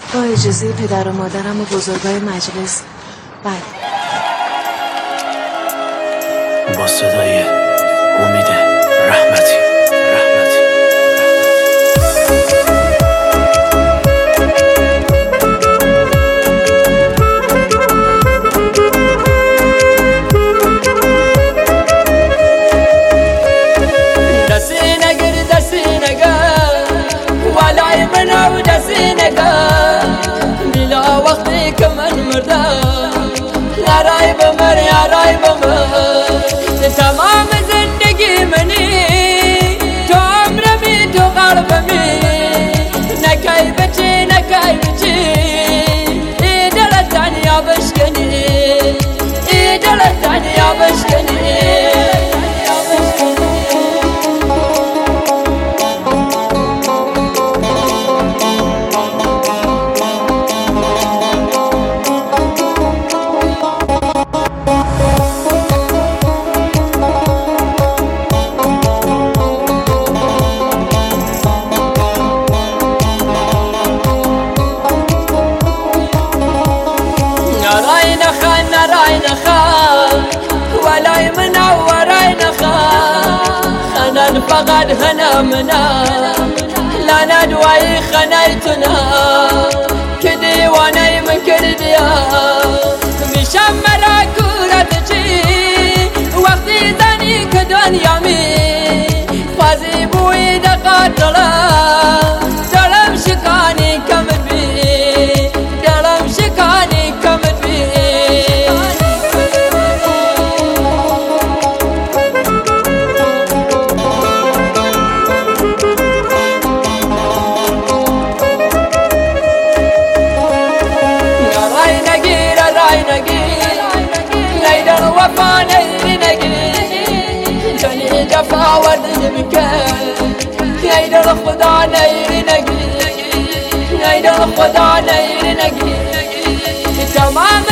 با اجازه پدر و مادرم و بزرگای مجلس. بله. با صدای امید رحمتی. وقتی که من مردم یارای بمر یارای بمر تمام زندگی منی تو عمرمی تو قلبمی نکای بچی ای دلتان یا بشکنی ای دلتان یا بشکنی ولاي منوراي نخا خنا فقد هنا منا لا ندوي خنيتنا كدي وانا من كرديا مشمرا كورتجي وقتي ذاني كدنيا مي فازي بوي دقاتلا دلم شكاني كمل بي دلم شكاني كمل بي وفا نيري نقي جاني جفا ورد بكين يايد الخدا نيري نقي يايد الخدا نيري نقي تمام